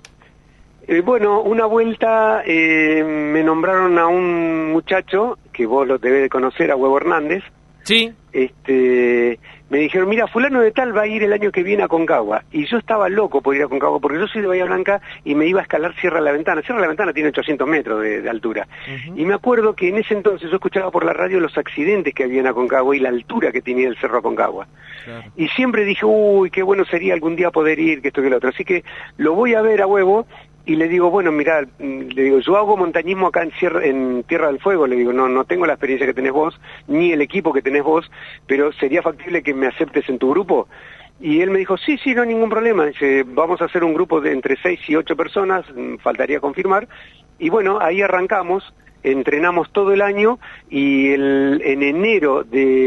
Eh, bueno, una vuelta eh, me nombraron a un muchacho, que vos lo debés de conocer, a Huevo Hernández. Sí. Este, me dijeron, mira, fulano de tal va a ir el año que viene a Aconcagua. Y yo estaba loco por ir a Aconcagua, porque yo soy de Bahía Blanca y me iba a escalar Sierra La Ventana. Sierra La Ventana tiene ochocientos metros de, de altura. Uh-huh. Y me acuerdo que en ese entonces yo escuchaba por la radio los accidentes que había en Aconcagua y la altura que tenía el Cerro Aconcagua. Claro. Y siempre dije, uy, qué bueno sería algún día poder ir, que esto que lo otro. Así que lo voy a ver a Huevo. Y le digo, bueno, mirá, le digo, yo hago montañismo acá en, Sierra, en Tierra del Fuego, le digo, no no tengo la experiencia que tenés vos, ni el equipo que tenés vos, pero ¿sería factible que me aceptes en tu grupo? Y él me dijo, sí, sí, no hay ningún problema. Dice, vamos a hacer un grupo de entre seis y ocho personas, faltaría confirmar. Y bueno, ahí arrancamos, entrenamos todo el año, y el, en enero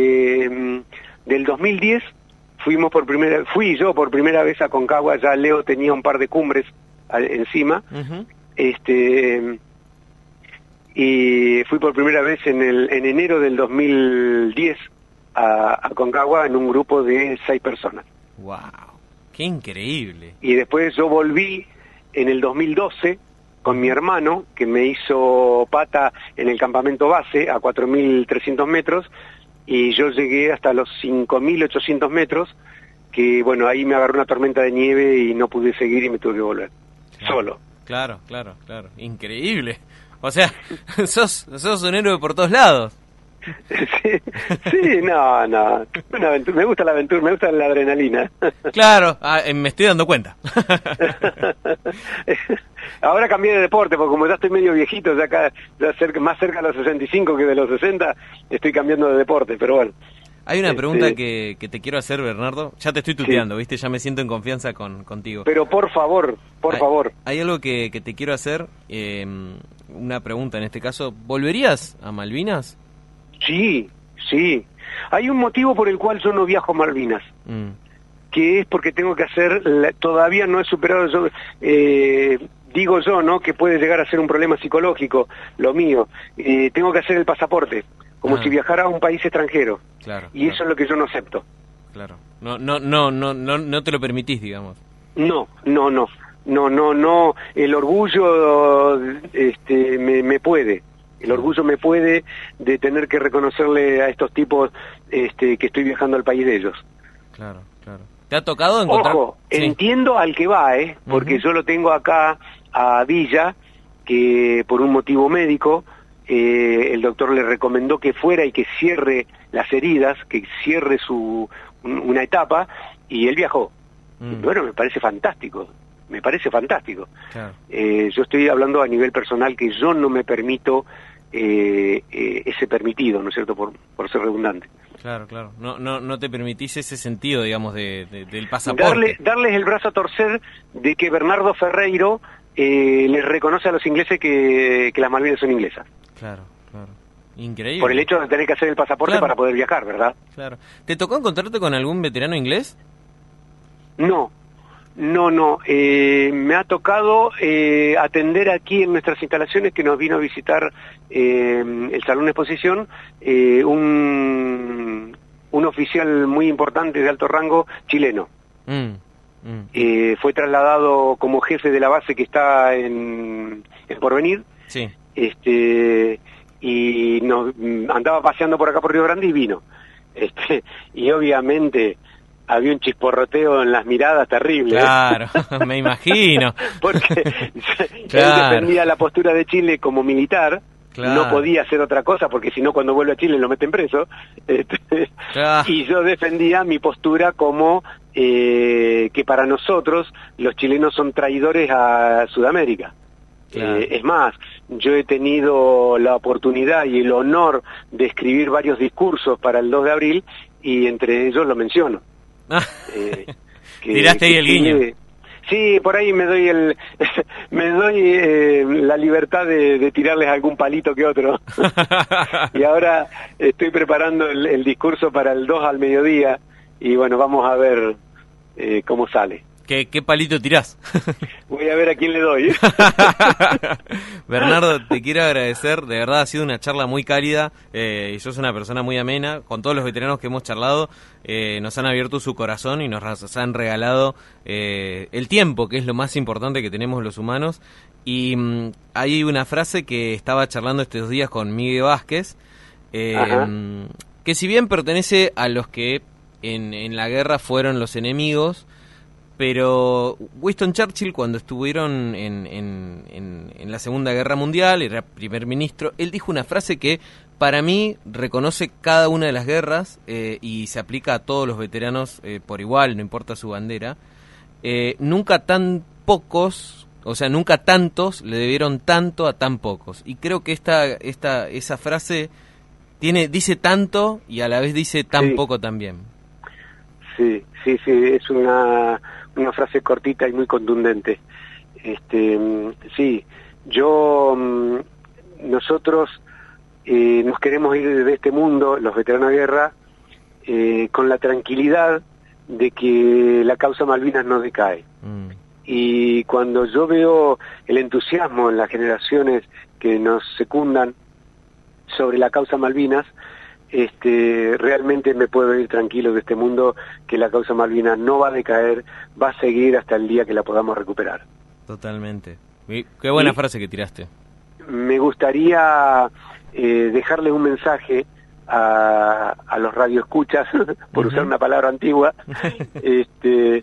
de, del dos mil diez fuimos por primera, fui yo por primera vez a Aconcagua. Ya Leo tenía un par de cumbres encima, uh-huh. este y fui por primera vez en el en enero del dos mil diez a, a Aconcagua en un grupo de seis personas. Wow, qué increíble. Y después yo volví en el dos mil doce con mi hermano, que me hizo pata en el campamento base a cuatro mil trescientos metros, y yo llegué hasta los cinco mil ochocientos metros, que bueno, ahí me agarró una tormenta de nieve y no pude seguir y me tuve que volver. Claro, solo. Claro, claro, claro. Increíble. O sea, sos, sos un héroe por todos lados. Sí, sí, no, no. Una aventura, me gusta la aventura, me gusta la adrenalina. Claro, ah, me estoy dando cuenta. Ahora cambié de deporte, porque como ya estoy medio viejito, ya acá ya cerca, más cerca de los sesenta y cinco que de los sesenta, estoy cambiando de deporte, pero bueno. Hay una pregunta este... que, que te quiero hacer, Bernardo. Ya te estoy tuteando, sí. ¿Viste? Ya me siento en confianza con contigo. Pero por favor, por hay, favor. Hay algo que, que te quiero hacer, eh, una pregunta en este caso. ¿Volverías a Malvinas? Sí, sí. Hay un motivo por el cual yo no viajo a Malvinas, mm. que es porque tengo que hacer, la, todavía no he superado, yo, eh, digo yo, ¿no? Que puede llegar a ser un problema psicológico, lo mío. Eh, tengo que hacer el pasaporte. Como ah. si viajara a un país extranjero. Claro, y claro. Eso es lo que yo no acepto. Claro. No, no, no, no, no, no te lo permitís, digamos. No, no, no, no, no, no. El orgullo, este, me, me puede. El orgullo me puede de tener que reconocerle a estos tipos, este, que estoy viajando al país de ellos. Claro, claro. ¿Te ha tocado encontrar? Ojo, sí. Entiendo al que va, eh, porque uh-huh. yo lo tengo acá a Villa, que por un motivo médico. Eh, el doctor le recomendó que fuera y que cierre las heridas, que cierre su una etapa, y él viajó. Mm. Bueno, me parece fantástico, me parece fantástico. Claro. Eh, yo estoy hablando a nivel personal, que yo no me permito eh, eh, ese permitido, ¿no es cierto?, por, por ser redundante. Claro, claro. No, no, no te permitís ese sentido, digamos, de, de, del pasaporte. Darle, darles el brazo a torcer de que Bernardo Ferreiro eh, les reconoce a los ingleses que, que las Malvinas son inglesas. Claro, claro. Increíble. Por el hecho de tener que hacer el pasaporte claro. para poder viajar, ¿verdad? Claro. ¿Te tocó encontrarte con algún veterano inglés? No, no, no. Eh, me ha tocado eh, atender aquí en nuestras instalaciones, que nos vino a visitar eh, el Salón de Exposición, eh, un, un oficial muy importante de alto rango chileno. Mm. Mm. Eh, fue trasladado como jefe de la base que está en, en Porvenir. Sí. Este, y nos andaba paseando por acá por Río Grande y vino. Este, y obviamente había un chisporroteo en las miradas terrible. Claro, me imagino. Porque claro. él defendía la postura de Chile como militar. Claro. No podía hacer otra cosa porque si no cuando vuelve a Chile lo meten preso. Este, claro. Y yo defendía mi postura como eh, que para nosotros los chilenos son traidores a Sudamérica. Claro. Eh, es más, yo he tenido la oportunidad y el honor de escribir varios discursos para el dos de abril y entre ellos lo menciono. eh, que, Tiraste ahí el guiño. Chile, sí, por ahí me doy el me doy eh, la libertad de, de tirarles algún palito que otro. Y ahora estoy preparando el, el discurso para el dos al mediodía y bueno, vamos a ver eh, cómo sale. ¿Qué, ¿Qué palito tirás? Voy a ver a quién le doy. Bernardo, te quiero agradecer, de verdad ha sido una charla muy cálida, eh, y sos una persona muy amena, con todos los veteranos que hemos charlado, eh, nos han abierto su corazón y nos han regalado eh, el tiempo, que es lo más importante que tenemos los humanos, y mmm, hay una frase que estaba charlando estos días con Miguel Vázquez, eh, que si bien pertenece a los que en, en la guerra fueron los enemigos, pero Winston Churchill, cuando estuvieron en, en, en, en la Segunda Guerra Mundial, era primer ministro, él dijo una frase que para mí reconoce cada una de las guerras eh, y se aplica a todos los veteranos eh, por igual, no importa su bandera. Eh, nunca tan pocos, o sea, nunca tantos le debieron tanto a tan pocos. Y creo que esta, esta, esa frase tiene, dice tanto y a la vez dice tan sí. poco también. Sí, sí, sí, es una... una frase cortita y muy contundente. Este, sí, yo, nosotros eh, nos queremos ir de este mundo, los veteranos de guerra, eh, con la tranquilidad de que la causa Malvinas no decae. Mm. Y cuando yo veo el entusiasmo en las generaciones que nos secundan sobre la causa Malvinas, Este, realmente me puedo ir tranquilo de este mundo, que la causa Malvinas no va a decaer, va a seguir hasta el día que la podamos recuperar. Totalmente. Qué buena y frase que tiraste. Me gustaría eh, dejarles un mensaje a, a los radioescuchas, por uh-huh. usar una palabra antigua, este,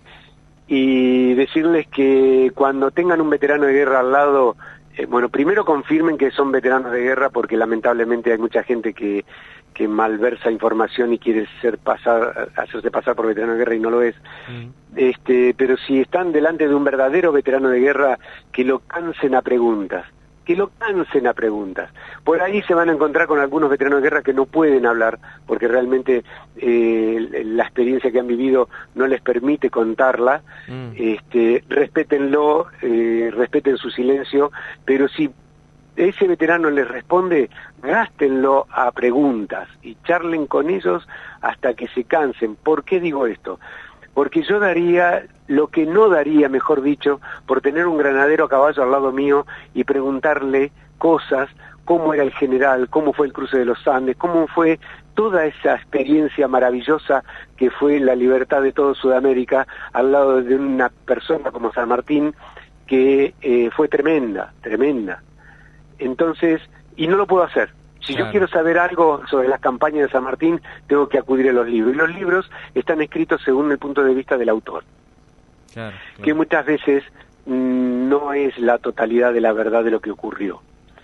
y decirles que cuando tengan un veterano de guerra al lado, eh, bueno, primero confirmen que son veteranos de guerra, porque lamentablemente hay mucha gente que que malversa información y quiere ser pasar, hacerse pasar por veterano de guerra y no lo es. Mm. Este, pero si están delante de un verdadero veterano de guerra, que lo cansen a preguntas, que lo cansen a preguntas. Por ahí se van a encontrar con algunos veteranos de guerra que no pueden hablar, porque realmente eh, la experiencia que han vivido no les permite contarla. Mm. Este, respétenlo, eh, respeten su silencio, pero si ese veterano les responde, gástenlo a preguntas y charlen con ellos hasta que se cansen. ¿Por qué digo esto? Porque yo daría lo que no daría, mejor dicho, por tener un granadero a caballo al lado mío y preguntarle cosas, cómo era el general, cómo fue el cruce de los Andes, cómo fue toda esa experiencia maravillosa que fue la libertad de toda Sudamérica al lado de una persona como San Martín, que eh, fue tremenda, tremenda. Entonces, y no lo puedo hacer. Si claro. yo quiero saber algo sobre las campañas de San Martín, tengo que acudir a los libros. Y los libros están escritos según el punto de vista del autor. Claro, claro. Que muchas veces mmm, no es la totalidad de la verdad de lo que ocurrió.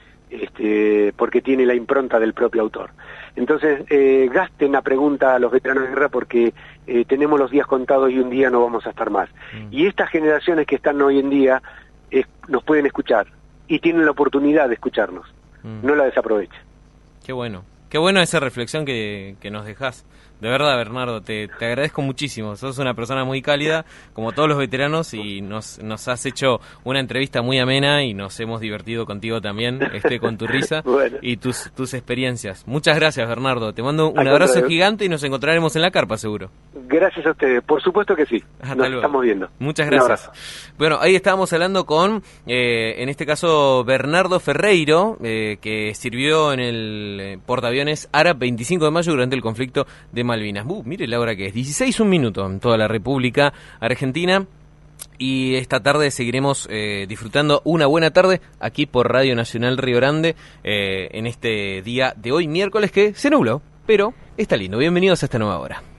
Este, porque tiene la impronta del propio autor. Entonces, eh, gasten la pregunta a los veteranos de guerra, porque eh, tenemos los días contados y un día no vamos a estar más. Mm. Y estas generaciones que están hoy en día eh, nos pueden escuchar. Y tienen la oportunidad de escucharnos. Mm. No la desaprovechen. Qué bueno. Qué bueno esa reflexión que, que nos dejás. De verdad, Bernardo, te, te agradezco muchísimo. Sos una persona muy cálida, como todos los veteranos, y nos, nos has hecho una entrevista muy amena y nos hemos divertido contigo también, este, con tu risa bueno. y tus, tus experiencias. Muchas gracias, Bernardo. Te mando un Al abrazo contrario. gigante y nos encontraremos en la carpa, seguro. Gracias a ustedes. Por supuesto que sí. Hasta nos luego. Estamos viendo. Muchas gracias. Bueno, ahí estábamos hablando con, eh, en este caso, Bernardo Ferreiro, eh, que sirvió en el eh, portaaviones Ara veinticinco de mayo durante el conflicto de Malvinas. Uh, mire la hora que es, dieciséis un minuto en toda la República Argentina. Y esta tarde seguiremos eh, disfrutando una buena tarde aquí por Radio Nacional Río Grande, eh, en este día de hoy, miércoles, que se nubló, pero está lindo. Bienvenidos a esta nueva hora.